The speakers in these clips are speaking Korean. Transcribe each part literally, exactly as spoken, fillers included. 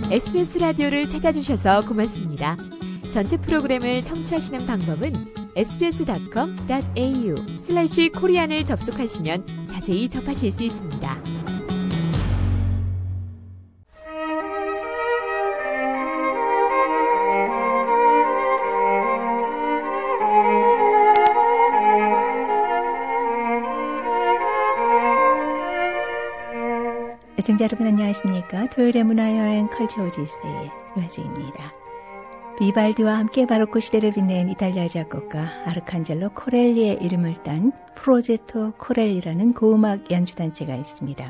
에스비에스 라디오를 찾아주셔서 고맙습니다. 전체 프로그램을 청취하시는 방법은 에스비에스닷컴 닷 에이유 슬래시 코리안을 접속하시면 자세히 접하실 수 있습니다. 애청자 여러분 안녕하십니까? 토요일의 문화여행 컬처 오디세이의 유아진입니다. 비발디와 함께 바로크 시대를 빛낸 이탈리아 작곡가 아르칸젤로 코렐리의 이름을 딴 프로제토 코렐리라는 고음악 연주단체가 있습니다.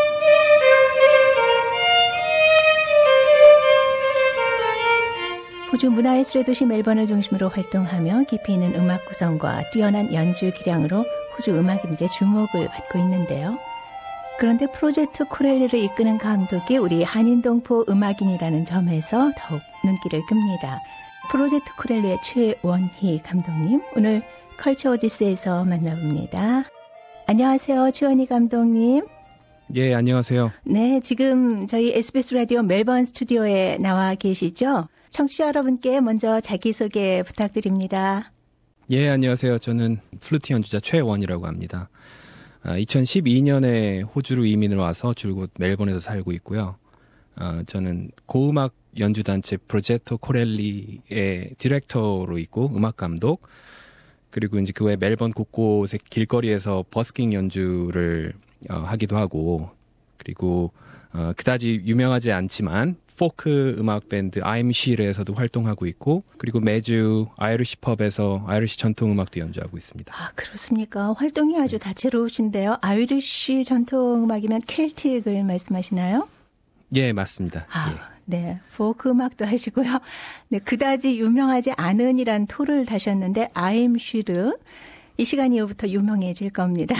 호주 문화예술의 도시 멜번을 중심으로 활동하며 깊이 있는 음악 구성과 뛰어난 연주 기량으로 호주 음악인들의 주목을 받고 있는데요. 그런데 프로젝트 코렐리를 이끄는 감독이 우리 한인동포 음악인이라는 점에서 더욱 눈길을 끕니다. 프로젝트 코렐리의 최원희 감독님, 오늘 컬처 오디세이에서 만나봅니다. 안녕하세요, 최원희 감독님. 예, 안녕하세요. 네, 지금 저희 에스비에스 라디오 멜번 스튜디오에 나와 계시죠? 청취자 여러분께 먼저 자기소개 부탁드립니다. 예, 안녕하세요. 저는 플루트 연주자 최원이라고 합니다. 아, 이천십이 년에 호주로 이민을 와서 줄곧 멜번에서 살고 있고요. 아, 저는 고음악 연주단체 프로제토 코렐리의 디렉터로 있고 음악 감독, 그리고 이제 그 외 멜번 곳곳의 길거리에서 버스킹 연주를 어, 하기도 하고, 그리고 어, 그다지 유명하지 않지만 포크 음악 밴드 I'm She에서도 활동하고 있고, 그리고 매주 아이리시 펍에서 아이리시 전통 음악도 연주하고 있습니다. 아, 그렇습니까? 활동이 아주 다채로우신데요. 아이리시 전통 음악이면 켈틱을 말씀하시나요? 예, 맞습니다. 아, 예. 네. 포크 음악도 하시고요. 네, 그다지 유명하지 않은이란 토를 다셨는데 I'm She 이 시간 이후부터 유명해질 겁니다.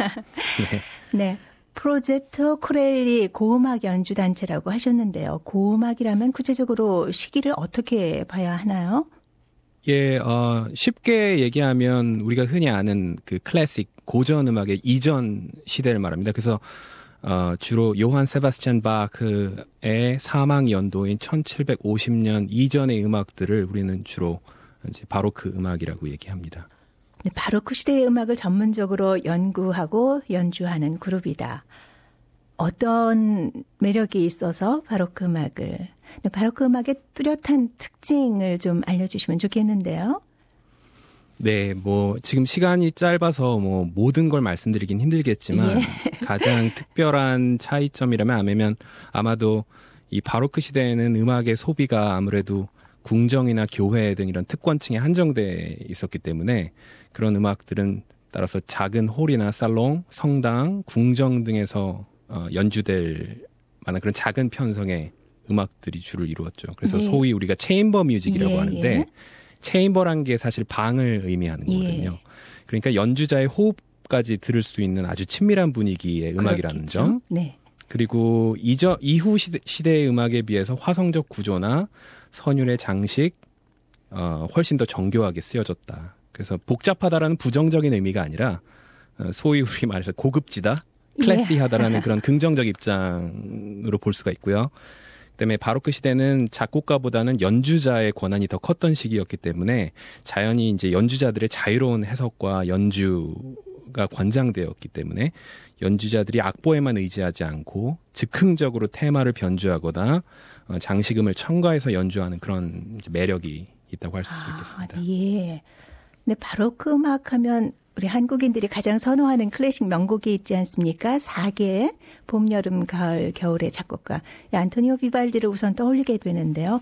네. 네. 프로젝트 코렐리 고음악 연주단체라고 하셨는데요. 고음악이라면 구체적으로 시기를 어떻게 봐야 하나요? 예, 어, 쉽게 얘기하면 우리가 흔히 아는 그 클래식 고전 음악의 이전 시대를 말합니다. 그래서 어, 주로 요한 세바스찬 바흐의 사망 연도인 천칠백오십 년 이전의 음악들을 우리는 주로 이제 바로크 음악이라고 얘기합니다. 네, 바로크 시대의 음악을 전문적으로 연구하고 연주하는 그룹이다. 어떤 매력이 있어서 바로크 음악을, 네, 바로크 음악의 뚜렷한 특징을 좀 알려주시면 좋겠는데요. 네, 뭐 지금 시간이 짧아서 뭐 모든 걸 말씀드리긴 힘들겠지만 예. 가장 특별한 차이점이라면 아니면 아마도 이 바로크 시대에는 음악의 소비가 아무래도 궁정이나 교회 등 이런 특권층에 한정돼 있었기 때문에 그런 음악들은 따라서 작은 홀이나 살롱, 성당, 궁정 등에서 어, 연주될 만한 그런 작은 편성의 음악들이 주를 이루었죠. 그래서 네. 소위 우리가 체인버 뮤직이라고 예, 하는데 예. 체인버란 게 사실 방을 의미하는 거거든요. 예. 그러니까 연주자의 호흡까지 들을 수 있는 아주 친밀한 분위기의 음악이라는 그렇겠죠. 점. 네. 그리고 이저, 이후 시대, 시대의 음악에 비해서 화성적 구조나 선율의 장식, 어, 훨씬 더 정교하게 쓰여졌다. 그래서 복잡하다라는 부정적인 의미가 아니라 어, 소위 우리 말해서 고급지다, 클래시하다라는 예. 그런 긍정적 입장으로 볼 수가 있고요. 그다음에 바로크 시대는 작곡가보다는 연주자의 권한이 더 컸던 시기였기 때문에 자연히 이제 연주자들의 자유로운 해석과 연주가 권장되었기 때문에 연주자들이 악보에만 의지하지 않고 즉흥적으로 테마를 변주하거나 어, 장식음을 첨가해서 연주하는 그런 매력이 있다고 할 수 아, 있겠습니다. 예. 네, 바로크 음악 하면 우리 한국인들이 가장 선호하는 클래식 명곡이 있지 않습니까? 네 개, 봄, 여름, 가을, 겨울의 작곡가 안토니오 비발디를 우선 떠올리게 되는데요.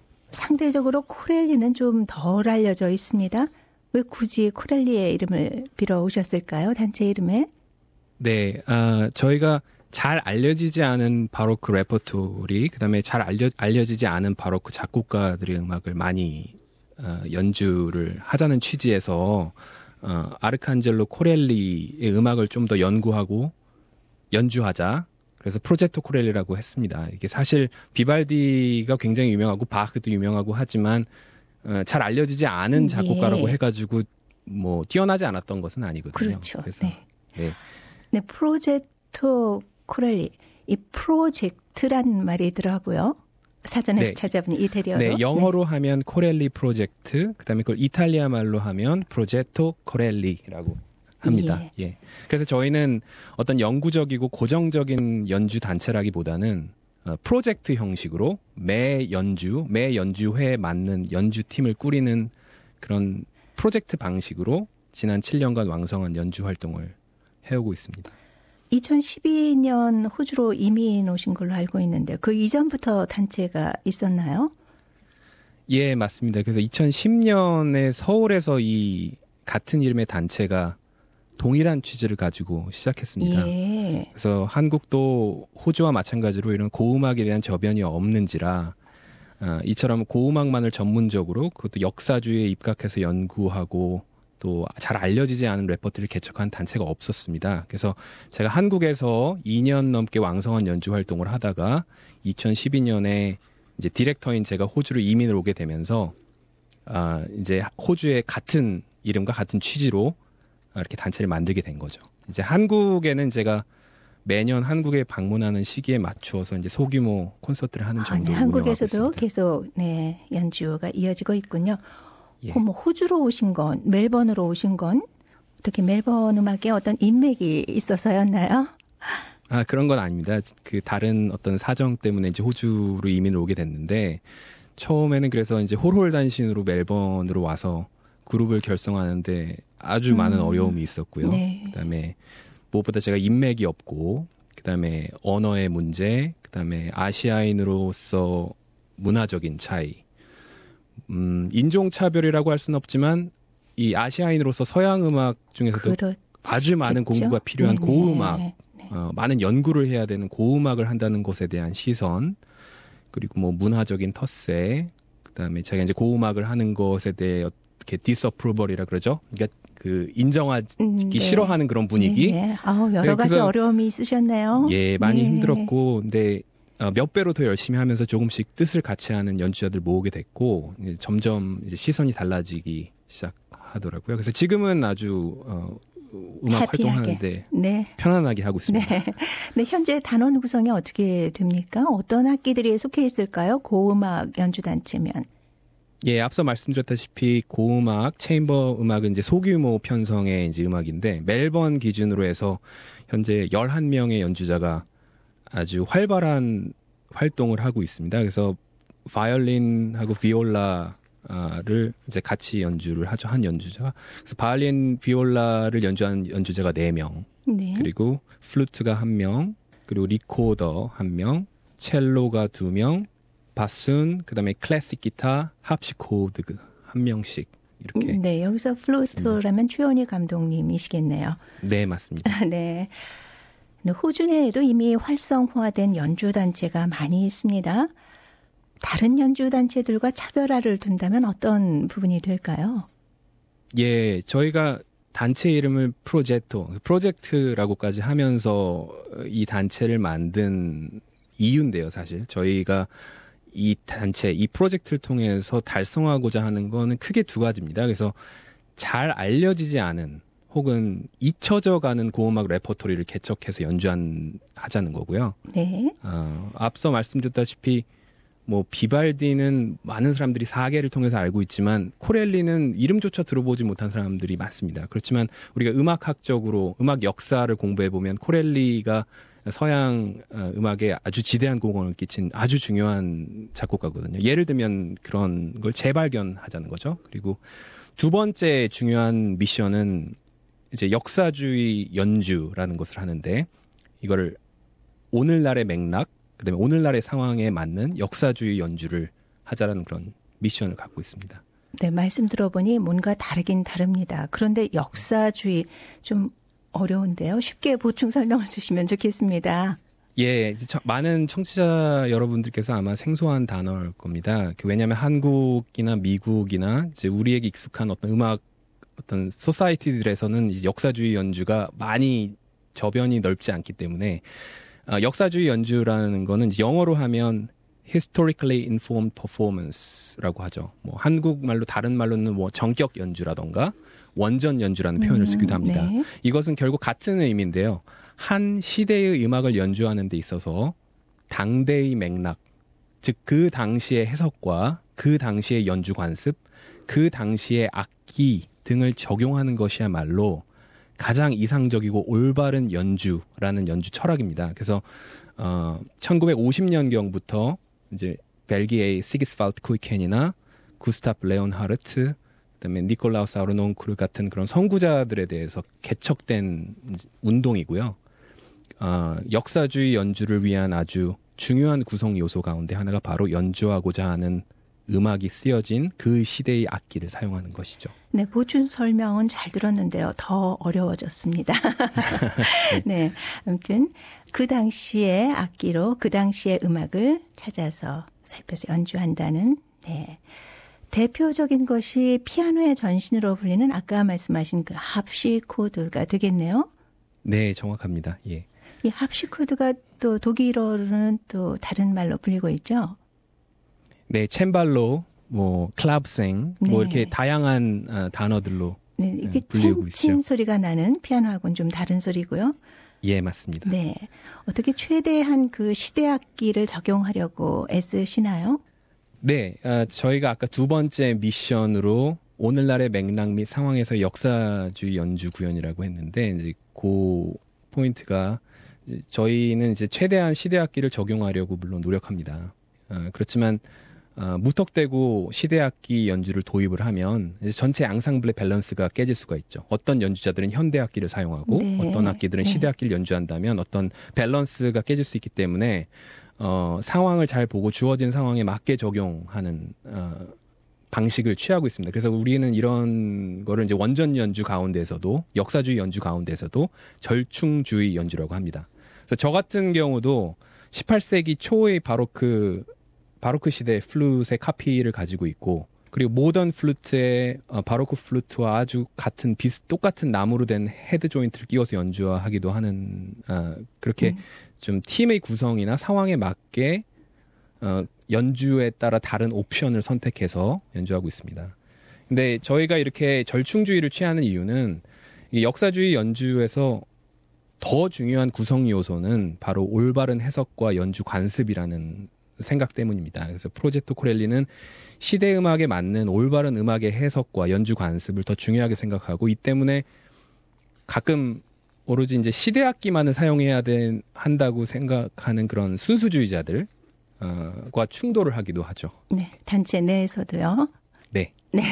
상대적으로 코렐리는 좀 덜 알려져 있습니다. 왜 굳이 코렐리의 이름을 빌어오셨을까요? 단체 이름에? 네, 아, 저희가 잘 알려지지 않은 바로크 레퍼토리, 그다음에 잘 알려, 알려지지 않은 바로크 작곡가들의 음악을 많이 어, 연주를 하자는 취지에서 어, 아르칸젤로 코렐리의 음악을 좀 더 연구하고 연주하자. 그래서 프로젝토 코렐리라고 했습니다. 이게 사실 비발디가 굉장히 유명하고 바흐도 유명하고 하지만 어, 잘 알려지지 않은 작곡가라고 예. 해가지고 뭐 뛰어나지 않았던 것은 아니거든요. 그렇죠. 그래서, 네. 네. 네, 프로젝토 코렐리. 이 프로젝트란 말이 들어가고요. 사전에서 네. 찾아본 이태리어로. 네, 영어로 네. 하면 코렐리 프로젝트, 그다음에 그걸 이탈리아 말로 하면 프로제토 코렐리라고 합니다. 예. 예. 그래서 저희는 어떤 영구적이고 고정적인 연주 단체라기보다는 어, 프로젝트 형식으로 매 연주, 매 연주회에 맞는 연주팀을 꾸리는 그런 프로젝트 방식으로 지난 칠 년간 왕성한 연주 활동을 해오고 있습니다. 이천십이 년 호주로 이민 오신 걸로 알고 있는데 그 이전부터 단체가 있었나요? 예, 맞습니다. 그래서 이천십 년에 서울에서 이 같은 이름의 단체가 동일한 취지를 가지고 시작했습니다. 예. 그래서 한국도 호주와 마찬가지로 이런 고음악에 대한 저변이 없는지라 어, 이처럼 고음악만을 전문적으로 그것도 역사주의에 입각해서 연구하고 또 잘 알려지지 않은 레퍼토리를 개척한 단체가 없었습니다. 그래서 제가 한국에서 이 년 넘게 왕성한 연주 활동을 하다가 이천십이 년에 이제 디렉터인 제가 호주로 이민을 오게 되면서 아, 이제 호주의 같은 이름과 같은 취지로 이렇게 단체를 만들게 된 거죠. 이제 한국에는 제가 매년 한국에 방문하는 시기에 맞추어서 이제 소규모 콘서트를 하는 정도로 아, 네, 한국에서도 계속 네, 연주가 이어지고 있군요. 예. 뭐 호주로 오신 건, 멜번으로 오신 건 어떻게 멜번 음악에 어떤 인맥이 있어서였나요? 아, 그런 건 아닙니다. 그 다른 어떤 사정 때문에 이제 호주로 이민을 오게 됐는데 처음에는 그래서 이제 홀홀단신으로 멜번으로 와서 그룹을 결성하는데 아주 음. 많은 어려움이 있었고요. 네. 그다음에 무엇보다 제가 인맥이 없고 그다음에 언어의 문제, 그다음에 아시아인으로서 문화적인 차이, 음, 인종차별이라고 할 수는 없지만 이 아시아인으로서 서양 음악 중에서도 그렇겠죠? 아주 많은 공부가 필요한 네네. 고음악, 네. 어, 많은 연구를 해야 되는 고음악을 한다는 것에 대한 시선, 그리고 뭐 문화적인 텃세, 그다음에 제가 이제 고음악을 하는 것에 대해 어떻게 디스어프루벌이라 그러죠? 그러니까 그 인정하기 네. 싫어하는 그런 분위기. 네. 아우, 여러 가지 어려움이 있으셨네요. 예, 많이 네. 힘들었고, 근데 몇 배로 더 열심히 하면서 조금씩 뜻을 같이 하는 연주자들 모으게 됐고, 이제 점점 이제 시선이 달라지기 시작하더라고요. 그래서 지금은 아주 어, 음악 해피하게. 활동하는데 네. 편안하게 하고 있습니다. 네. 네, 현재 단원 구성이 어떻게 됩니까? 어떤 악기들이 속해 있을까요? 고음악 연주단체면. 예, 앞서 말씀드렸다시피 고음악, 체인버 음악은 이제 소규모 편성의 이제 음악인데 멜번 기준으로 해서 현재 열한 명의 연주자가 아주 활발한 활동을 하고 있습니다. 그래서 바이올린하고 비올라를 이제 같이 연주를 하죠. 한 연주자가. 그래서 바이올린, 비올라를 연주하는 연주자가 네 명. 네. 그리고 플루트가 한 명, 그리고 리코더 한 명, 첼로가 두 명, 바순, 그다음에 클래식 기타, 합시코드 한 명씩 이렇게. 네, 여기서 플루트라면 최원희 감독님이시겠네요. 네, 맞습니다. 네. 호주 내에도 이미 활성화된 연주단체가 많이 있습니다. 다른 연주단체들과 차별화를 둔다면 어떤 부분이 될까요? 예, 저희가 단체 이름을 프로제토, 프로젝트라고까지 하면서 이 단체를 만든 이유인데요, 사실. 저희가 이 단체, 이 프로젝트를 통해서 달성하고자 하는 거는 크게 두 가지입니다. 그래서 잘 알려지지 않은 혹은 잊혀져 가는 고음악 레퍼토리를 개척해서 연주한 하자는 거고요. 네. 어, 앞서 말씀드렸다시피 뭐 비발디는 많은 사람들이 사계를 통해서 알고 있지만 코렐리는 이름조차 들어보지 못한 사람들이 많습니다. 그렇지만 우리가 음악학적으로 음악 역사를 공부해 보면 코렐리가 서양 음악에 아주 지대한 공헌을 끼친 아주 중요한 작곡가거든요. 예를 들면 그런 걸 재발견하자는 거죠. 그리고 두 번째 중요한 미션은 이제 역사주의 연주라는 것을 하는데 이거를 오늘날의 맥락, 그다음에 오늘날의 상황에 맞는 역사주의 연주를 하자라는 그런 미션을 갖고 있습니다. 네, 말씀 들어보니 뭔가 다르긴 다릅니다. 그런데 역사주의 좀 어려운데요. 쉽게 보충 설명을 주시면 좋겠습니다. 예, 많은 청취자 여러분들께서 아마 생소한 단어일 겁니다. 왜냐하면 한국이나 미국이나 이제 우리에게 익숙한 어떤 음악 어떤 소사이티들에서는 이제 역사주의 연주가 많이 저변이 넓지 않기 때문에 어, 역사주의 연주라는 거는 이제 영어로 하면 historically informed performance라고 하죠. 뭐 한국말로 다른 말로는 뭐 정격 연주라던가 원전 연주라는 표현을 쓰기도 합니다. 음, 네. 이것은 결국 같은 의미인데요. 한 시대의 음악을 연주하는 데 있어서 당대의 맥락, 즉 그 당시의 해석과 그 당시의 연주 관습, 그 당시의 악기 등을 적용하는 것이야말로 가장 이상적이고 올바른 연주라는 연주 철학입니다. 그래서 어, 천구백오십 년경부터 이제 벨기에의 시기스팔트 쿠이켄이나 구스타프 레온하르트, 그다음에 니콜라우스 아르논쿠르 같은 그런 선구자들에 대해서 개척된 운동이고요. 어, 역사주의 연주를 위한 아주 중요한 구성 요소 가운데 하나가 바로 연주하고자 하는 음악이 쓰여진 그 시대의 악기를 사용하는 것이죠. 네, 보충 설명은 잘 들었는데요. 더 어려워졌습니다. 네, 아무튼 그 당시의 악기로 그 당시의 음악을 찾아서 살펴서 연주한다는 네. 대표적인 것이 피아노의 전신으로 불리는 아까 말씀하신 그 합시코드가 되겠네요. 네, 정확합니다. 예. 이 합시코드가 또 독일어로는 또 다른 말로 불리고 있죠. 네, 챈발로, 뭐 클랍생, 네. 뭐 이렇게 다양한 어, 단어들로 네, 이게 네, 불리고 친, 친 있죠. 소리가 나는 피아노하고는 좀 다른 소리고요. 예, 맞습니다. 네, 어떻게 최대한 그 시대 악기를 적용하려고 애쓰시나요? 네, 어, 저희가 아까 두 번째 미션으로 오늘날의 맥락 및 상황에서 역사주의 연주 구현이라고 했는데 이제 그 포인트가 이제 저희는 이제 최대한 시대 악기를 적용하려고 물론 노력합니다. 어, 그렇지만 어, 무턱대고 시대 악기 연주를 도입을 하면 이제 전체 앙상블의 밸런스가 깨질 수가 있죠. 어떤 연주자들은 현대 악기를 사용하고 네. 어떤 악기들은 네. 시대 악기를 연주한다면 어떤 밸런스가 깨질 수 있기 때문에 어, 상황을 잘 보고 주어진 상황에 맞게 적용하는 어, 방식을 취하고 있습니다. 그래서 우리는 이런 거를 이제 원전 연주 가운데서도 역사주의 연주 가운데서도 절충주의 연주라고 합니다. 그래서 저 같은 경우도 십팔 세기 초의 바로크 바로크 시대 플룻의 카피를 가지고 있고 그리고 모던 플루트의 어, 바로크 플루트와 아주 같은 비슷 똑같은 나무로 된 헤드 조인트를 끼워서 연주하기도 하는 어, 그렇게 음. 좀 팀의 구성이나 상황에 맞게 어, 연주에 따라 다른 옵션을 선택해서 연주하고 있습니다. 근데 저희가 이렇게 절충주의를 취하는 이유는 이 역사주의 연주에서 더 중요한 구성 요소는 바로 올바른 해석과 연주 관습이라는 생각 때문입니다. 그래서 프로제토 코렐리는 시대 음악에 맞는 올바른 음악의 해석과 연주 관습을 더 중요하게 생각하고 이 때문에 가끔 오로지 이제 시대 악기만을 사용해야 된, 한다고 생각하는 그런 순수주의자들과 충돌을 하기도 하죠. 네, 단체 내에서도요. 네. 네.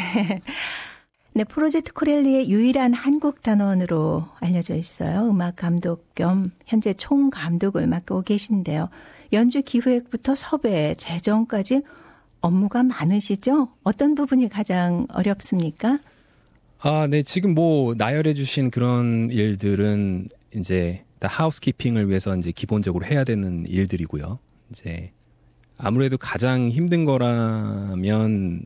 네, 프로젝트 코렐리의 유일한 한국 단원으로 알려져 있어요. 음악 감독 겸 현재 총감독을 맡고 계신데요. 연주 기획부터 섭외, 재정까지 업무가 많으시죠? 어떤 부분이 가장 어렵습니까? 아, 네. 지금 뭐 나열해 주신 그런 일들은 이제 다 하우스키핑을 위해서 이제 기본적으로 해야 되는 일들이고요. 이제 아무래도 가장 힘든 거라면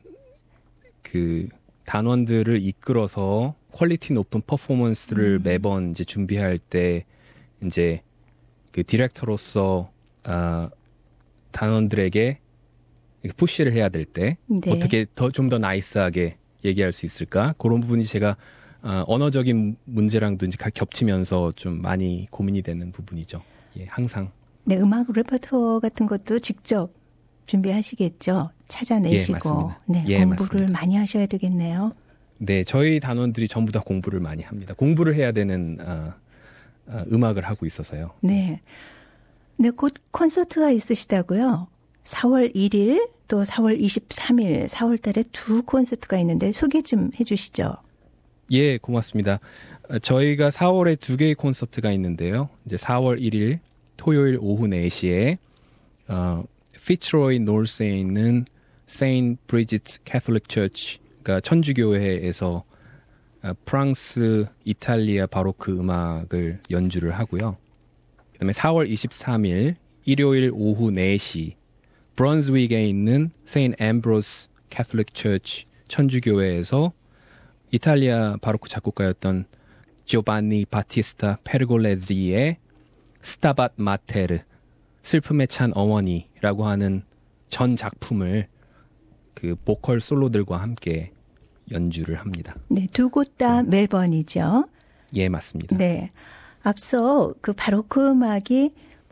그 단원들을 이끌어서 퀄리티 높은 퍼포먼스를 음. 매번 이제 준비할 때 이제 그 디렉터로서 아, 단원들에게 푸시를 해야 될 때 네. 어떻게 더 좀 더 나이스하게 얘기할 수 있을까? 그런 부분이 제가 어, 언어적인 문제랑도 이제 겹치면서 좀 많이 고민이 되는 부분이죠. 예, 항상. 네, 음악 레퍼토어 같은 것도 직접 준비하시겠죠. 찾아내시고. 예, 맞습니다. 네, 예, 공부를 맞습니다. 많이 하셔야 되겠네요. 네, 저희 단원들이 전부 다 공부를 많이 합니다. 공부를 해야 되는 어, 어, 음악을 하고 있어서요. 네. 네, 곧 콘서트가 있으시다고요. 사월 일일 또 사월 이십삼일, 사월 달에 두 콘서트가 있는데 소개 좀 해주시죠. 예, 고맙습니다. 저희가 사월에 두 개의 콘서트가 있는데요. 이제 사월 일일 토요일 오후 네 시에 어, 피츠로이 노스에 있는 세인트 브리짓 캐톨릭 처치, 그러니까 천주교회에서 어, 프랑스, 이탈리아 바로크 음악을 연주를 하고요. 그다음에 사월 이십삼일 일요일 오후 네 시 브런즈윅에 있는 세인트 앰브로스 캐톨릭 처치 천주교회에서 이탈리아 바로크 작곡가였던 지오반니 바티스타 페르골레지의 스타밭 마테르 슬픔에 찬 어머니라고 하는 전 작품을 그 보컬 솔로들과 함께 연주를 합니다. 네, 두 곳 다 멜번이죠. 예, 맞습니다. 네. 앞서 그 바로크 음악이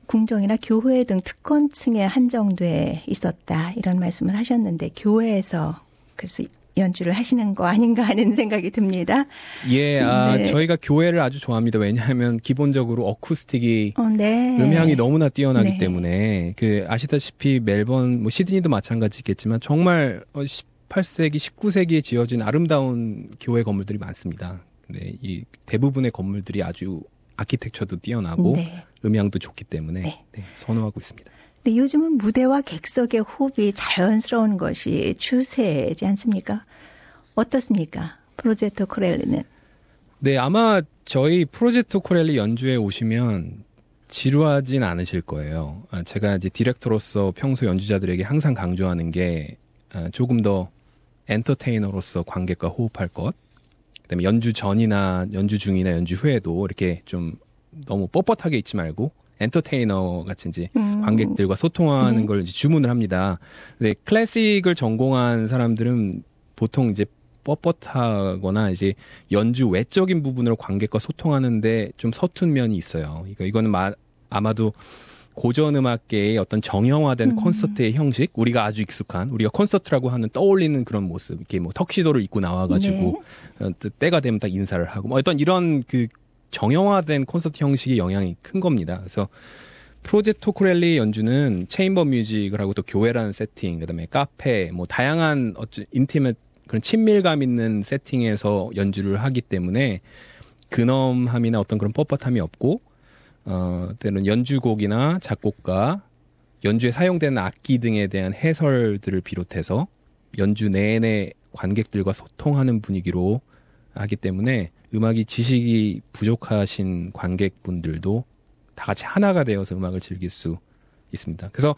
궁정이나 교회 등 특권층에 한정돼 있었다 이런 말씀을 하셨는데 교회에서 그래서 연주를 하시는 거 아닌가 하는 생각이 듭니다. 예, 아, 네. 저희가 교회를 아주 좋아합니다. 왜냐하면 기본적으로 어쿠스틱이 어, 네. 음향이 너무나 뛰어나기 네. 때문에 그 아시다시피 멜번, 뭐 시드니도 마찬가지겠지만 정말 십팔 세기, 십구 세기에 지어진 아름다운 교회 건물들이 많습니다. 네, 이 대부분의 건물들이 아주 아키텍처도 뛰어나고 네. 음향도 좋기 때문에 네. 네, 선호하고 있습니다. 근데 요즘은 무대와 객석의 호흡이 자연스러운 것이 추세지 않습니까? 어떻습니까? 프로제토 코렐리는. 네, 아마 저희 프로젝트 코렐리 연주에 오시면 지루하진 않으실 거예요. 아, 제가 이제 디렉터로서 평소 연주자들에게 항상 강조하는 게 아, 조금 더 엔터테이너로서 관객과 호흡할 것. 그다음에 연주 전이나 연주 중이나 연주 후에도 이렇게 좀 너무 뻣뻣하게 있지 말고 엔터테이너 같이 이제 음. 관객들과 소통하는 네. 걸 이제 주문을 합니다. 근데 클래식을 전공한 사람들은 보통 이제 뻣뻣하거나 이제 연주 외적인 부분으로 관객과 소통하는데 좀 서툰 면이 있어요. 그러니까 이거는 마, 아마도 고전 음악계의 어떤 정형화된 음. 콘서트의 형식, 우리가 아주 익숙한 우리가 콘서트라고 하는 떠올리는 그런 모습, 이렇게 뭐 턱시도를 입고 나와가지고 네. 어, 때가 되면 딱 인사를 하고 뭐 어떤 이런 그 정형화된 콘서트 형식의 영향이 큰 겁니다. 그래서 프로젝토 코렐리 연주는 체인버 뮤직을 하고 또 교회라는 세팅, 그다음에 카페, 뭐 다양한 어떤 인티메트 그런 친밀감 있는 세팅에서 연주를 하기 때문에 근엄함이나 어떤 그런 뻣뻣함이 없고 어, 때는 연주곡이나 작곡가, 연주에 사용되는 악기 등에 대한 해설들을 비롯해서 연주 내내 관객들과 소통하는 분위기로 하기 때문에 음악이 지식이 부족하신 관객분들도 다 같이 하나가 되어서 음악을 즐길 수 있습니다. 그래서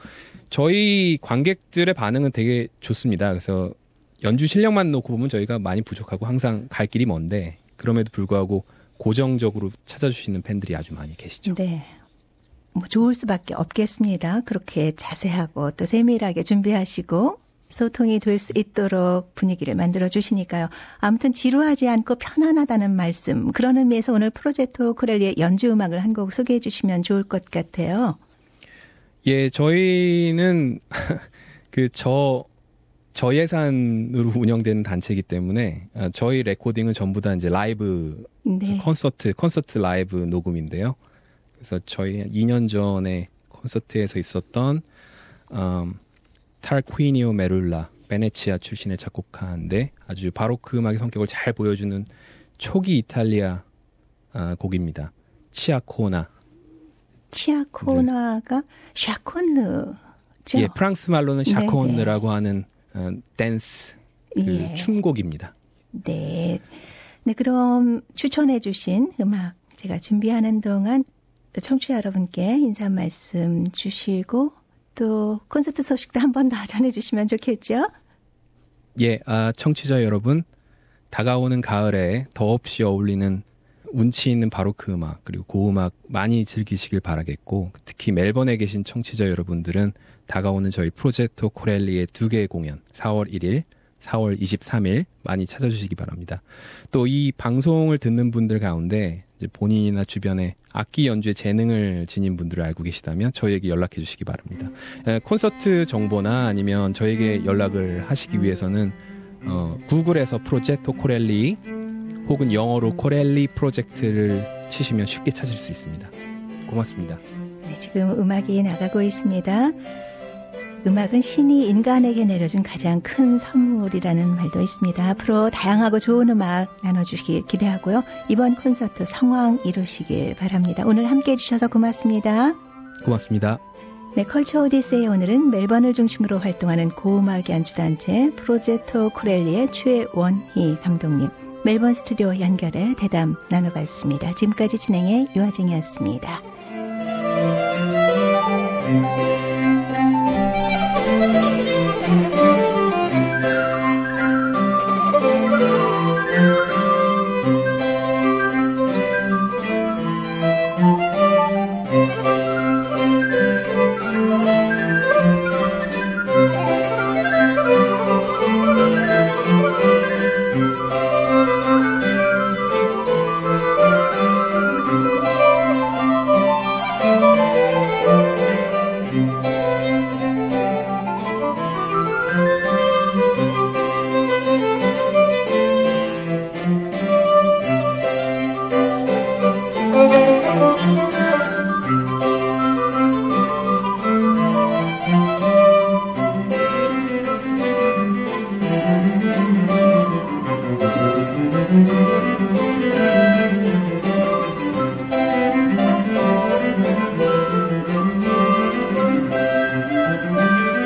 저희 관객들의 반응은 되게 좋습니다. 그래서 연주 실력만 놓고 보면 저희가 많이 부족하고 항상 갈 길이 먼데 그럼에도 불구하고 고정적으로 찾아주시는 팬들이 아주 많이 계시죠. 네. 뭐 좋을 수밖에 없겠습니다. 그렇게 자세하고 또 세밀하게 준비하시고 소통이 될 수 있도록 분위기를 만들어 주시니까요. 아무튼 지루하지 않고 편안하다는 말씀. 그런 의미에서 오늘 프로젝토 코렐리의 연주 음악을 한 곡 소개해 주시면 좋을 것 같아요. 예, 저희는 그 저 저예산으로 운영되는 단체이기 때문에 저희 레코딩은 전부 다 이제 라이브 네. 콘서트 콘서트 라이브 녹음인데요. 그래서 저희 이 년 전에 콘서트에서 있었던 음, 타르퀴니오 메룰라 베네치아 출신의 작곡가인데 아주 바로크 음악의 성격을 잘 보여주는 초기 이탈리아 아, 곡입니다. 치아코나. 치아코나가 샤콘느죠? 예, 프랑스 말로는 네네. 샤콘느라고 하는 어, 댄스 그 예. 춤곡입니다. 네. 네, 그럼 추천해 주신 음악 제가 준비하는 동안 청취자 여러분께 인사 말씀 주시고 또 콘서트 소식도 한 번 더 전해 주시면 좋겠죠? 예, 아, 청취자 여러분, 다가오는 가을에 더없이 어울리는 운치 있는 바로크 음악 그리고 고음악 많이 즐기시길 바라겠고 특히 멜번에 계신 청취자 여러분들은 다가오는 저희 프로젝토 코렐리의 두 개의 공연 사월 일일, 사월 이십삼일 많이 찾아주시기 바랍니다. 또 이 방송을 듣는 분들 가운데 이제 본인이나 주변에 악기 연주에 재능을 지닌 분들을 알고 계시다면 저희에게 연락해 주시기 바랍니다. 에, 콘서트 정보나 아니면 저에게 연락을 하시기 위해서는 어, 구글에서 프로젝토 코렐리 혹은 영어로 코렐리 프로젝트를 치시면 쉽게 찾을 수 있습니다. 고맙습니다. 네, 지금 음악이 나가고 있습니다. 음악은 신이 인간에게 내려준 가장 큰 선물이라는 말도 있습니다. 앞으로 다양하고 좋은 음악 나눠주시길 기대하고요. 이번 콘서트 성황 이루시길 바랍니다. 오늘 함께해 주셔서 고맙습니다. 고맙습니다. 네, 컬처 오디세이 오늘은 멜번을 중심으로 활동하는 고음악 연주단체 프로젝토 코렐리의 최원희 감독님, 멜번 스튜디오 연결해 대담 나눠봤습니다. 지금까지 진행의 유아정이었습니다. Thank you.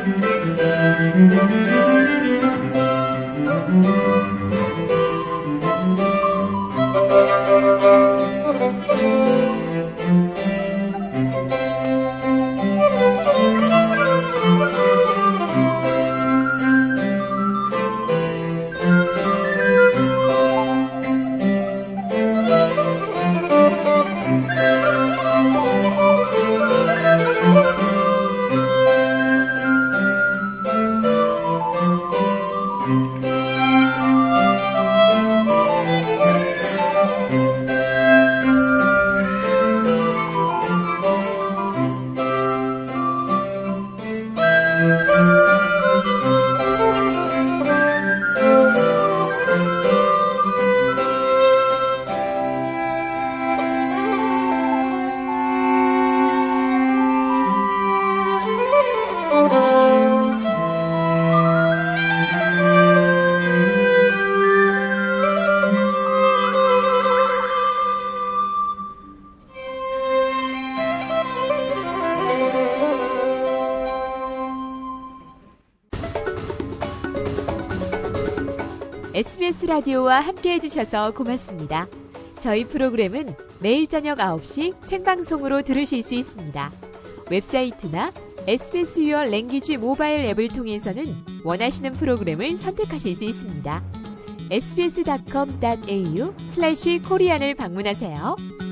에스비에스 라디오와 함께해 주셔서 고맙습니다. 저희 프로그램은 매일 저녁 아홉 시 생방송으로 들으실 수 있습니다. 웹사이트나 에스비에스 Your Language 모바일 앱을 통해서는 원하시는 프로그램을 선택하실 수 있습니다. 에스비에스 닷컴 닷에이유 슬래시 코리안을 방문하세요.